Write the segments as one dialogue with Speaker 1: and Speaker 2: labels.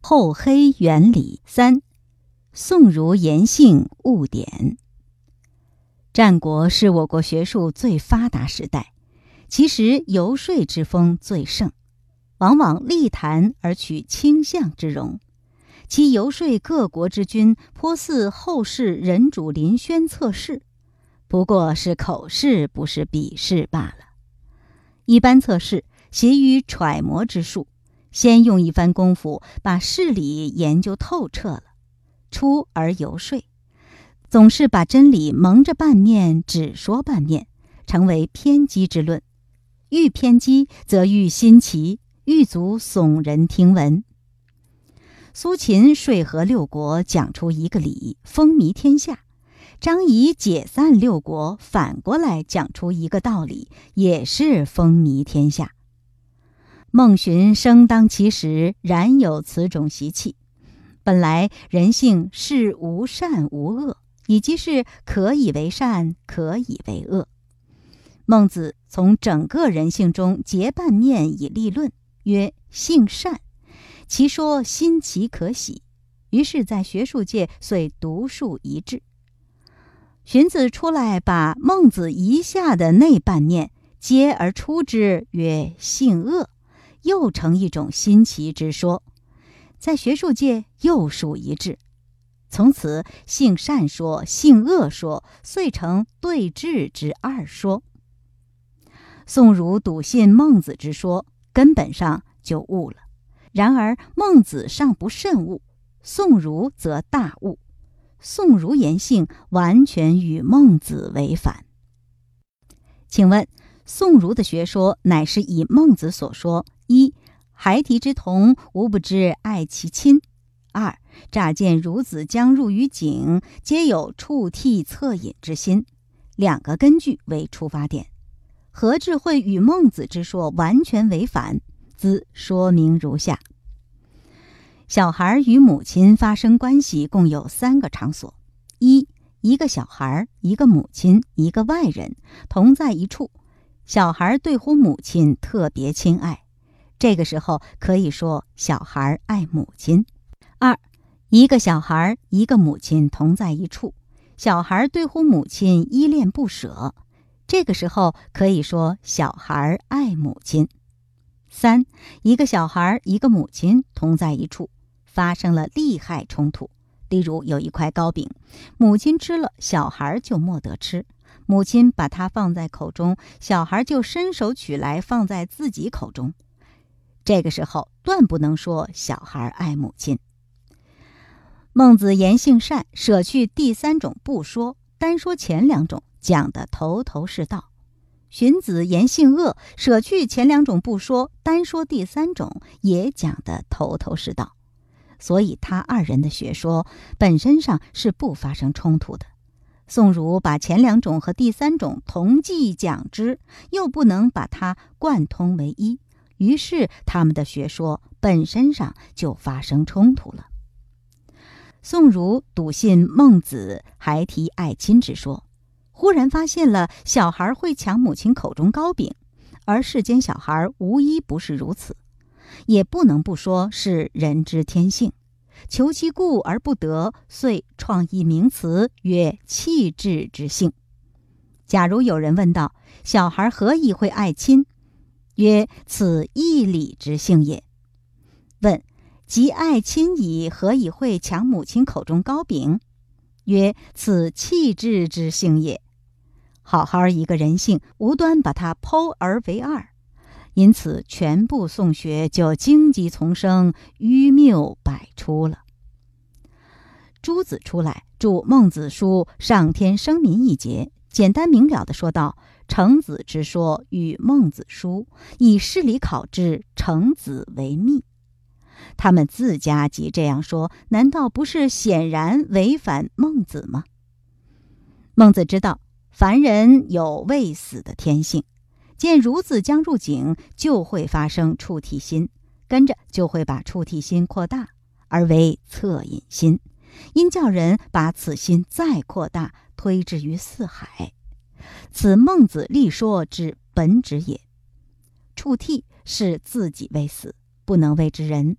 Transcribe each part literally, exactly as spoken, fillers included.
Speaker 1: 厚黑原理三，宋儒言性误点。战国是我国学术最发达时代，其实游说之风最盛，往往立谈而取倾向之容。其游说各国之君，颇似后世人主临轩策士，不过是口试，不是笔试罢了。一般测试习于揣摩之术，先用一番功夫把事理研究透彻了，出而游说，总是把真理蒙着半面，只说半面，成为偏激之论。愈偏激则愈新奇，愈足耸人听闻。苏秦说和六国，讲出一个理，风靡天下；张仪解散六国，反过来讲出一个道理，也是风靡天下。孟荀生当其时，然有此种习气。本来人性是无善无恶，以及是可以为善，可以为恶。孟子从整个人性中截半面以立论，曰性善，其说新奇可喜，于是在学术界遂独树一帜。荀子出来把孟子遗下的那半面揭而出之，曰性恶，又成一种新奇之说，在学术界又树一帜。从此性善说、性恶说遂成对峙之二说。宋儒笃信孟子之说，根本上就误了。然而孟子尚不甚误，宋儒则大误。宋儒言性完全与孟子为反。请问宋儒的学说乃是以孟子所说：一、孩提之童，吾不知爱其亲；二、乍见孺子将入于井，皆有触涕恻隐之心，两个根据为出发点。何至会与孟子之说完全为反？兹说明如下：小孩与母亲发生关系共有三个场所：一、一个小孩、一个母亲、一个外人同在一处，小孩对乎母亲特别亲爱，这个时候可以说小孩爱母亲。二、一个小孩、一个母亲同在一处，小孩对乎母亲依恋不舍，这个时候可以说小孩爱母亲。三、一个小孩、一个母亲同在一处，发生了利害冲突。例如有一块糕饼，母亲吃了，小孩就莫得吃。母亲把它放在口中，小孩就伸手取来放在自己口中。这个时候断不能说小孩爱母亲。孟子言性善，舍去第三种不说，单说前两种，讲得头头是道。荀子言性恶，舍去前两种不说，单说第三种，也讲得头头是道。所以他二人的学说本身上是不发生冲突的。宋儒把前两种和第三种同计讲之，又不能把它贯通为一，于是他们的学说本身上就发生冲突了。宋儒笃信孟子孩提爱亲之说，忽然发现了小孩会抢母亲口中糕饼，而世间小孩无一不是如此，也不能不说是人之天性，求其故而不得，遂创一名词，曰弃智之性。假如有人问道，小孩何以会爱亲？曰此义理之性也。问，即爱亲矣，何以会抢母亲口中糕饼？曰此弃智之性也。好好一个人性，无端把它剖而为二，因此全部宋学就荆棘丛生，愚谬百出了。朱子出来注孟子书上天生民一节，简单明了地说道：程子之说与孟子书，以事理考之，程子为密。他们自家即这样说，难道不是显然违反孟子吗？孟子知道凡人有未死的天性，见孺子将入井，就会发生触涕心，跟着就会把触涕心扩大，而为恻隐心，因叫人把此心再扩大，推之于四海。此孟子立说之本旨也。触涕是自己为死，不能谓之人，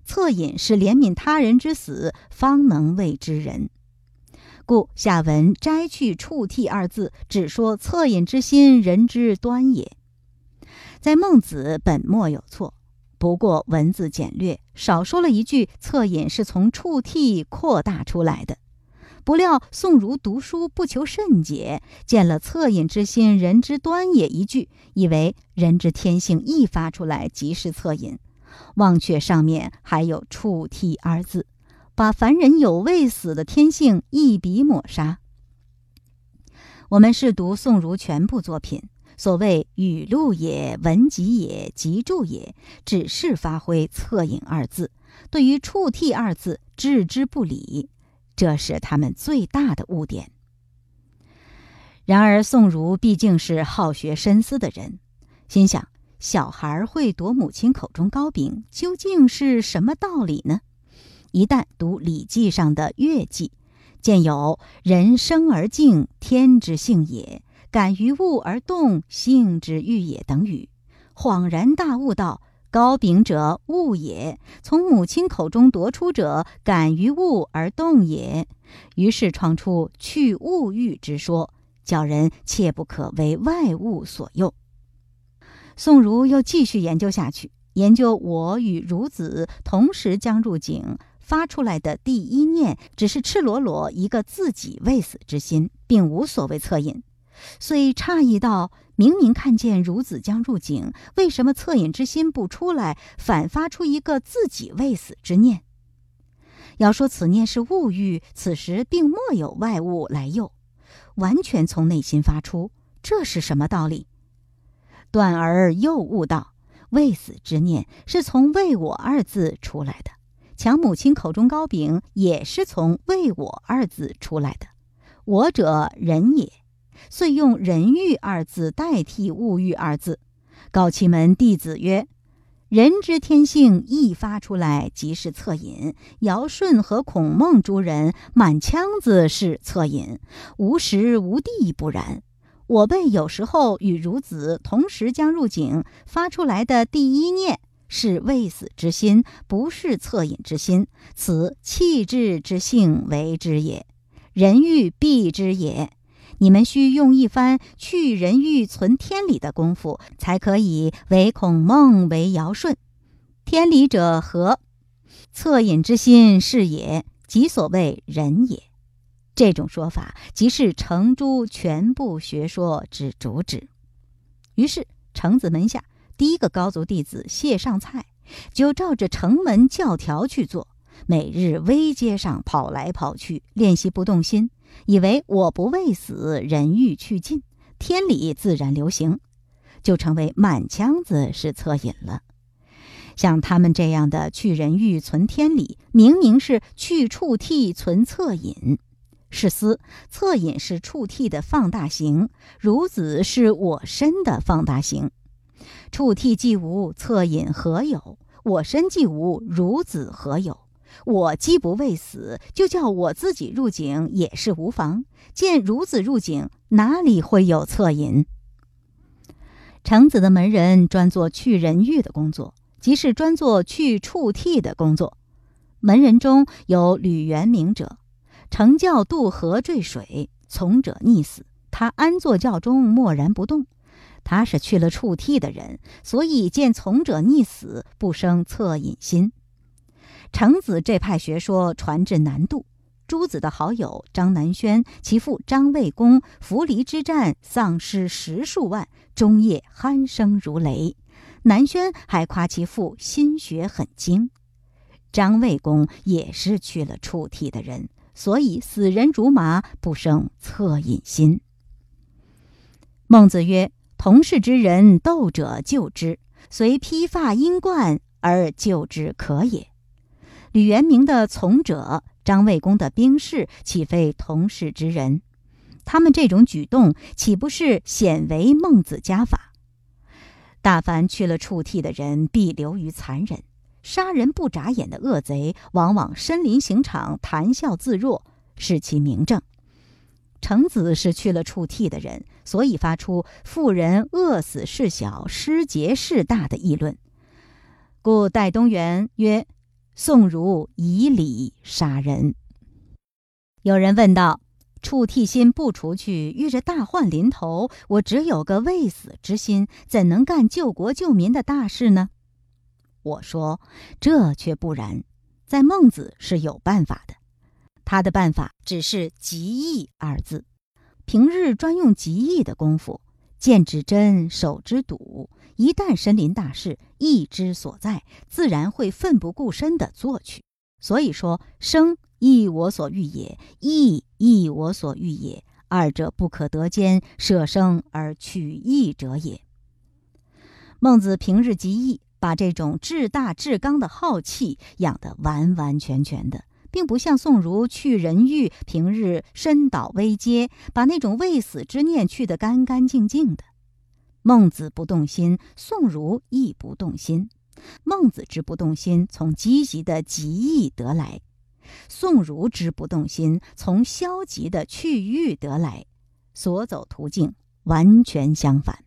Speaker 1: 恻隐是怜悯他人之死，方能谓之仁。故下文摘去触涕二字，只说恻隐之心，人之端也。在孟子本末有错，不过文字简略，少说了一句恻隐是从触涕扩大出来的。不料宋儒读书不求甚解，见了恻隐之心，人之端也一句，以为人之天性一发出来即是恻隐，忘却上面还有触涕二字，把凡人有未死的天性一笔抹杀。我们试读宋儒全部作品，所谓语录也、文集也、集注也，只是发挥恻隐二字，对于触涕二字置之不理，这是他们最大的误点。然而宋儒毕竟是好学深思的人，心想小孩会夺母亲口中糕饼，究竟是什么道理呢？一旦读《礼记》上的乐记，见有人生而静，天之性也，感于物而动，性之欲也等语，恍然大悟道，糕饼者物也，从母亲口中夺出者，感于物而动也。于是创出去物欲之说，叫人切不可为外物所诱。宋儒又继续研究下去，研究我与孺子同时将入井发出来的第一念，只是赤裸裸一个自己未死之心，并无所谓恻隐。遂诧异道，明明看见孺子将入井，为什么恻隐之心不出来，反发出一个自己未死之念？要说此念是物欲，此时并莫有外物来诱，完全从内心发出，这是什么道理？断而又悟道，未死之念是从为我二字出来的，抢母亲口中糕饼也是从为我二字出来的，我者人也，遂用人欲二字代替物欲二字。告其门弟子曰，人之天性一发出来即是恻隐，尧舜和孔孟诸人满腔子是恻隐，无时无地不然。我辈有时候与孺子同时将入井，发出来的第一念是未死之心，不是恻隐之心，此气质之性为之也，人欲避之也。你们需用一番去人欲存天理的功夫，才可以为孔孟为尧舜。天理者何？恻隐之心是也，即所谓人也。这种说法即是程朱全部学说之主旨。于是程子门下第一个高族弟子谢尚蔡就照着程门教条去做，每日微街上跑来跑去，练习不动心，以为我不未死，人欲去尽，天理自然流行，就成为满腔子是恻隐了。像他们这样的去人欲存天理，明明是去触涕存恻隐。是思恻隐是触涕的放大型，孺子是我身的放大型。触涕既无，恻隐何有？我身既无，孺子何有？我既不未死，就叫我自己入井也是无妨。见孺子入井，哪里会有恻隐？程子的门人专做去人欲的工作，即是专做去触涕的工作。门人中有吕元明者，程教渡河坠水，从者溺死，他安坐教中默然不动。他是去了触涕的人，所以见从者溺死，不生恻隐心。程子这派学说传至南渡，诸子的好友张南轩，其父张卫公扶离之战丧失十数万，终夜鼾声如雷。南轩还夸其父心学很精。张卫公也是去了触涕的人，所以死人如麻，不生恻隐心。孟子曰，同室之人斗者救之，随披发缨冠而救之可也。吕元明的从者，张卫公的兵士，岂非同室之人？他们这种举动，岂不是显为孟子家法？大凡去了触涕的人，必流于残忍。杀人不眨眼的恶贼，往往身临刑场，谈笑自若，是其明证。程子是去了触涕的人，所以发出妇人饿死事小，失节事大的议论。故戴东原曰， 宋儒以礼杀人。有人问道：触涕心不除去，遇着大患临头，我只有个未死之心，怎能干救国救民的大事呢？我说，这却不然，在孟子是有办法的。他的办法只是极易二字，平日专用极易的功夫，见之真，手之笃，一旦身临大事，意之所在，自然会奋不顾身地做去。所以说，生亦我所欲也，义亦我所欲也，二者不可得兼，舍生而取义者也。孟子平日极易，把这种至大至刚的好气养得完完全全的，并不像宋儒去人欲，平日深蹈微阶，把那种未死之念去得干干净净的。孟子不动心，宋儒亦不动心。孟子之不动心，从积极的极易得来；宋儒之不动心，从消极的去欲得来，所走途径完全相反。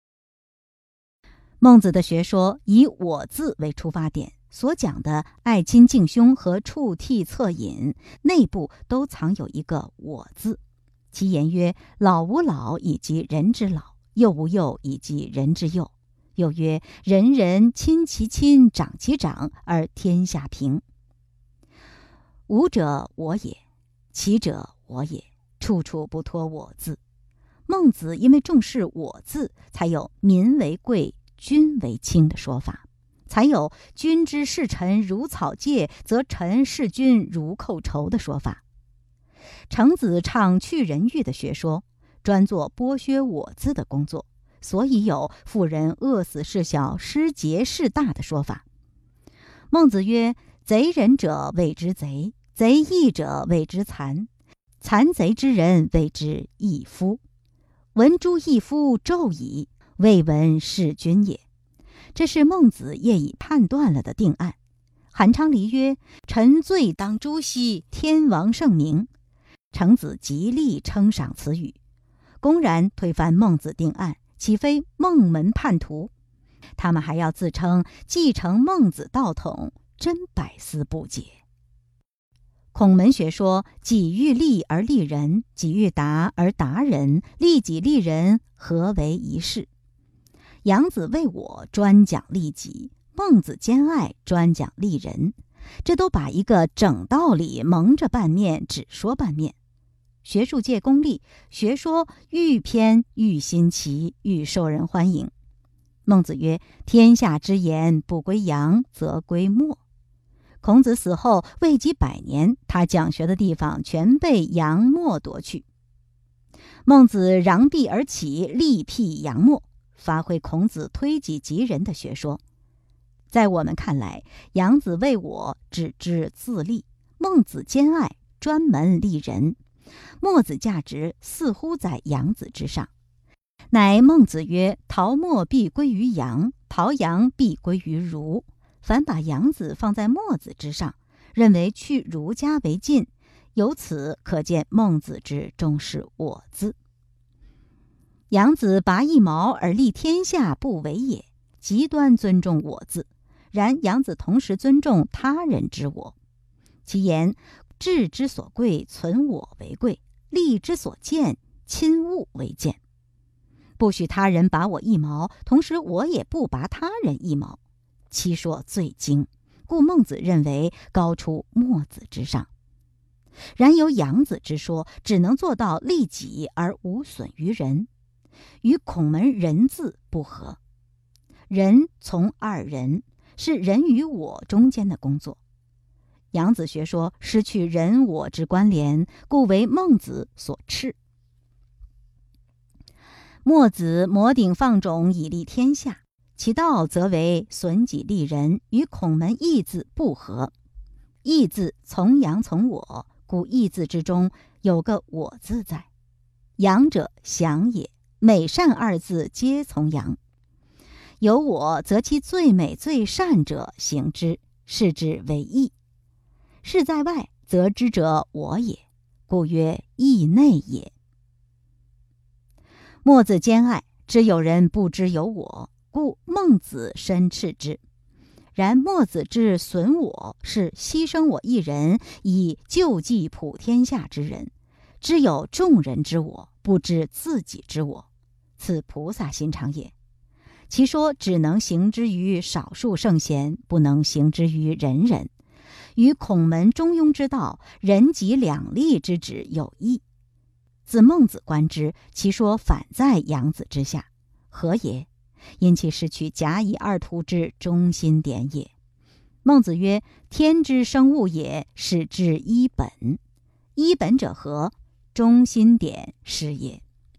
Speaker 1: 孟子的学说以我字为出发点，所讲的爱亲敬兄和触涕恻隐，内部都藏有一个我字。其言曰：老吾老以及人之老，幼吾幼以及人之幼。又曰：人人亲其亲，长其长，而天下平。吾者我也，其者我也，处处不脱我字。孟子因为重视我字，才有民为贵，君为轻的说法，才有君之视臣如草芥，则臣视君如寇仇的说法。程子倡去人欲的学说，专做剥削我字的工作，所以有妇人饿死事小，失节事大的说法。孟子曰：贼人者谓之贼，贼义者谓之残，残贼之人谓之义夫。闻诸义夫纣矣，未闻弑君也。这是孟子业已判断了的定案。韩昌黎曰：臣罪当诛兮，天王圣明。程子极力称赏此语，公然推翻孟子定案，岂非孟门叛徒？他们还要自称继承孟子道统，真百思不解。孔门学说：己欲立而立人，己欲达而达人，利己利人，合为一事。杨子为我专讲利己，孟子兼爱专讲利人，这都把一个整道理蒙着半面，只说半面。学术界功利，学说愈偏愈新奇，愈受人欢迎。孟子曰：天下之言不归杨，则归墨。孔子死后未及百年，他讲学的地方全被杨墨夺去。孟子攘臂而起，力辟杨墨，发挥孔子推己及人的学说。在我们看来，杨子为我只知自利，孟子兼爱专门利人，墨子价值似乎在杨子之上。乃孟子曰：陶墨必归于杨，陶杨必归于儒。凡把杨子放在墨子之上，认为去儒家为近，由此可见孟子之重视我字。杨子拔一毛而立天下不为也，极端尊重我字。然杨子同时尊重他人之我。其言：智之所贵，存我为贵；利之所贱，亲物为贱。不许他人拔我一毛，同时我也不拔他人一毛。其说最精，故孟子认为高出墨子之上。然由杨子之说，只能做到利己而无损于人，与孔门人字不合。人从二人，是人与我中间的工作。杨子学说失去人我之关联，故为孟子所斥。墨子摩顶放踵以利天下，其道则为损己利人，与孔门义字不合。义字从杨从我，故义字之中有个我字在。杨者祥也，美善二字皆从杨。有我，则其最美最善者行之，视之为义；是在外，则知者我也，故曰义内也。墨子兼爱，知有人不知有我，故孟子深斥之。 然墨子之损我，是牺牲我一人，以救济普天下之人。知有众人之我，不知自己之我，此菩萨心肠也。其说只能行之于少数圣贤，不能行之于人人，与孔门中庸之道，人己两利之旨有异。自孟子观之，其说反在杨子之下，何也？因其失去甲乙二途之中心点也。孟子曰：天之生物也，始至一本。一本者何？中心点是也。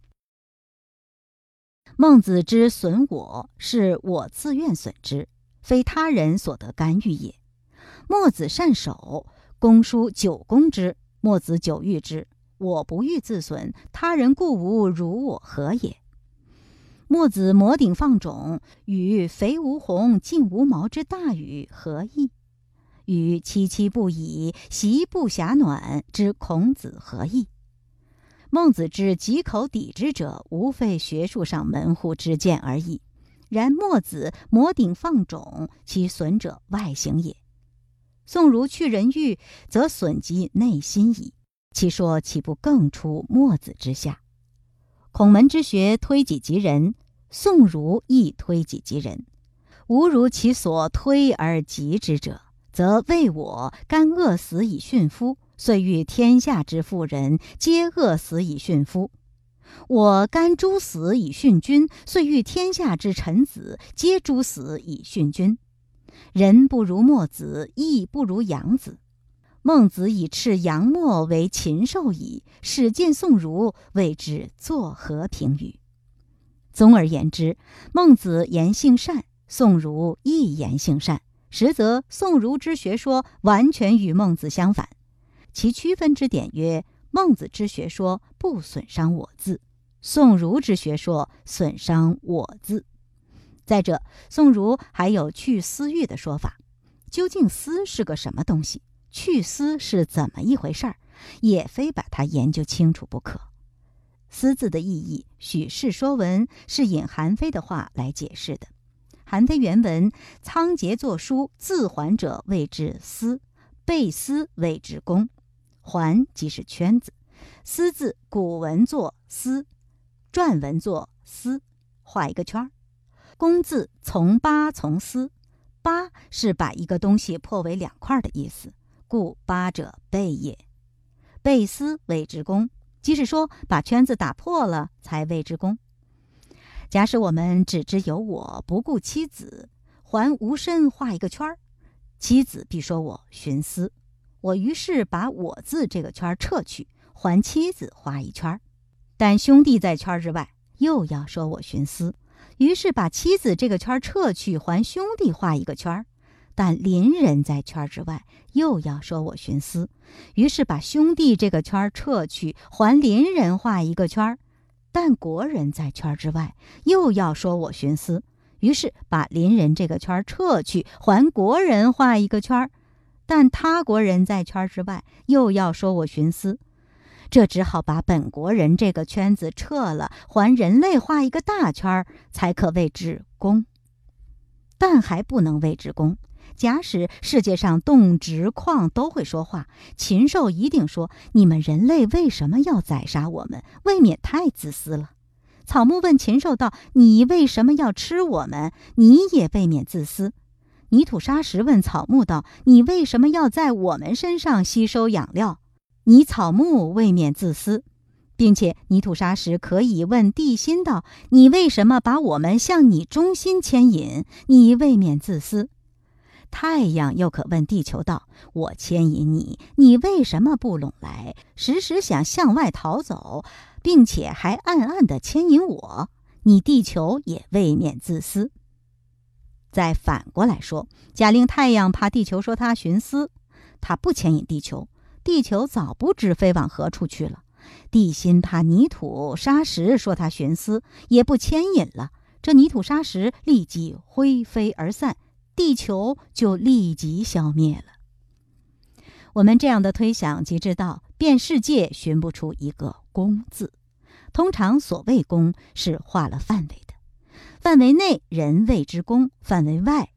Speaker 1: 孟子之损我，是我自愿损之，非他人所得干预也。墨子善守，公叔久攻之，墨子久欲之。我不欲自损，他人故无如我何也？墨子摩顶放踵，与肥无鸿尽无毛之大禹何异？与戚戚不已，习不暇暖之孔子何异？孟子之极口抵之者，无非学术上门户之见而已。然墨子摩顶放踵，其损者外形也。宋儒去人欲，则损及内心矣。其说岂不更出墨子之下？孔门之学推己及人，宋儒亦推己及人。吾如其所推而及之者，则为我甘饿死以殉夫，遂欲天下之妇人皆饿死以殉夫；我甘诛死以殉君，遂欲天下之臣子皆诛死以殉君。人不如墨子，亦不如杨子。孟子以斥杨墨为禽兽矣，始见宋儒，谓之作何评语？总而言之，孟子言性善，宋儒亦言性善，实则宋儒之学说完全与孟子相反。其区分之点曰：孟子之学说不损伤我字，宋儒之学说损伤我字。再者，宋儒还有去私欲的说法。究竟私是个什么东西？去私是怎么一回事儿？也非把它研究清楚不可。私字的意义，许氏说文是引韩非的话来解释的。韩非原文：仓颉作书，自还者谓之丝，被丝谓之弓。还即是圈子。丝字古文作丝，篆文作丝，画一个圈儿。弓字从八从丝，八是把一个东西破为两块的意思，故八者被也。被丝谓之弓，即是说把圈子打破了才谓之弓。假使我们只知有我，不顾妻子，还无身画一个圈儿，妻子必说我徇私。我于是把我字这个圈撤去，还妻子画一圈，但兄弟在圈之外，又要说我徇私。于是把妻子这个圈撤去，还兄弟画一个圈，但邻人在圈之外，又要说我徇私。于是把兄弟这个圈撤去，还邻人画一个圈，但国人在圈之外，又要说我徇私。于是把邻人这个圈撤去，还国人画一个圈，但他国人在圈之外，又要说我徇私。这只好把本国人这个圈子撤了，还人类画一个大圈，才可谓之公。但还不能谓之公。假使世界上动植矿都会说话，禽兽一定说：你们人类为什么要宰杀我们？未免太自私了。草木问禽兽道：你为什么要吃我们？你也未免自私。泥土沙石问草木道：你为什么要在我们身上吸收养料？你草木未免自私。并且泥土沙石可以问地心道：你为什么把我们向你中心牵引？你未免自私。太阳又可问地球道：我牵引你，你为什么不拢来？时时想向外逃走，并且还暗暗地牵引我，你地球也未免自私。再反过来说，假令太阳怕地球说他徇私，他不牵引地球，地球早不知飞往何处去了。地心怕泥土沙石说他徇私，也不牵引了，这泥土沙石立即灰飞而散，地球就立即消灭了。我们这样的推想即知道，遍世界寻不出一个公字。通常所谓公是画了范围的，范围内人谓之公，范围外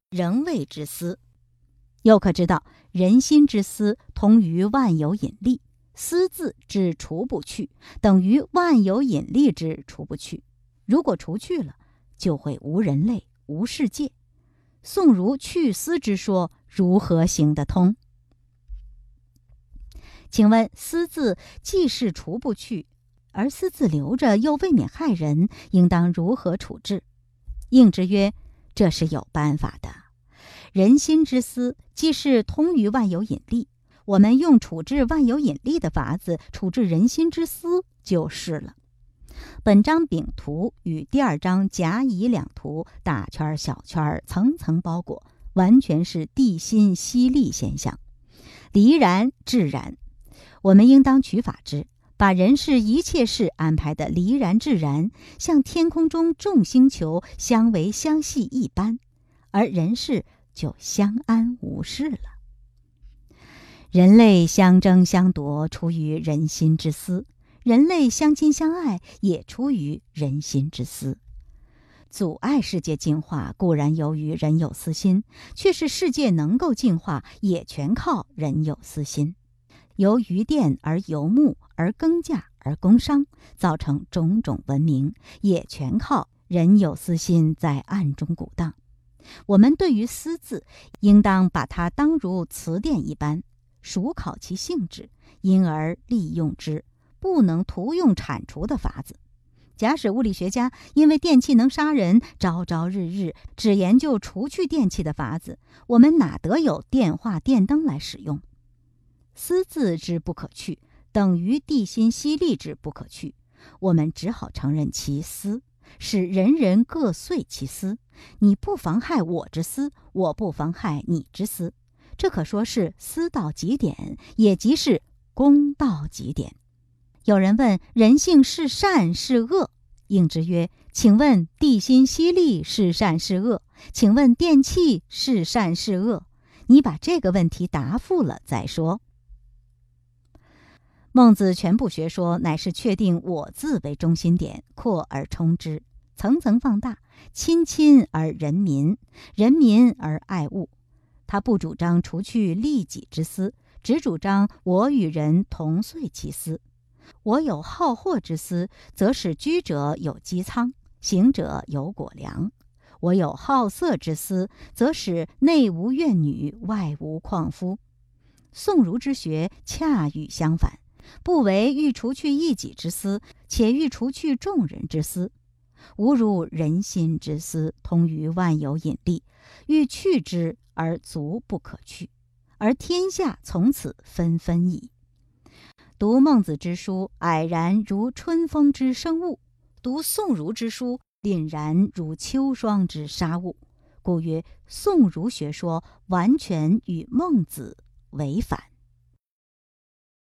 Speaker 1: 人谓之思。又可知道，人心之思通于万有引力，思字之除不去，等于万有引力之除不去。如果除去了，就会无人类，无世界。宋儒去思之说如何行得通？请问思字既是除不去，而思字留着又未免害人，应当如何处置？应之曰：这是有办法的。人心之思既是通于万有引力，我们用处置万有引力的法子处置人心之思就是了。本章丙图与第二章甲乙两图大圈小圈层层包裹，完全是地心吸力现象，离然致然。我们应当取法之，把人世一切事安排的离然致然，像天空中众星球相为相系一般，而人世就相安无事了。人类相争相夺出于人心之思，人类相亲相爱也出于人心之思。阻碍世界进化固然由于人有私心，却是世界能够进化也全靠人有私心。由渔电而游牧而耕稼而工商，造成种种文明，也全靠人有私心在暗中鼓荡。我们对于思字，应当把它当如词典一般，熟考其性质，因而利用之，不能徒用铲除的法子。假使物理学家因为电器能杀人，朝朝日日只研究除去电器的法子，我们哪得有电话电灯来使用？思字之不可去，等于地心吸力之不可去，我们只好承认其思，使人人各遂其思。你不妨害我之思，我不妨害你之思，这可说是思到极点，也即是公到极点。有人问人性是善是恶，应之曰：请问地心吸力是善是恶？请问电器是善是恶？你把这个问题答复了再说。孟子全部学说乃是确定我字为中心点，扩而充之，层层放大，亲亲而人民，人民而爱物。他不主张除去利己之思，只主张我与人同遂其思。我有好货之思，则使居者有饥仓，行者有果粮；我有好色之思，则使内无怨女，外无旷夫。宋儒之学恰与相反，不为欲除去一己之思，且欲除去众人之思。吾如人心之思通于万有引力，欲去之而足不可去，而天下从此纷纷矣。读孟子之书，蔼然如春风之生物；读宋儒之书，凛然如秋霜之杀物。故曰，宋儒学说完全与孟子违反。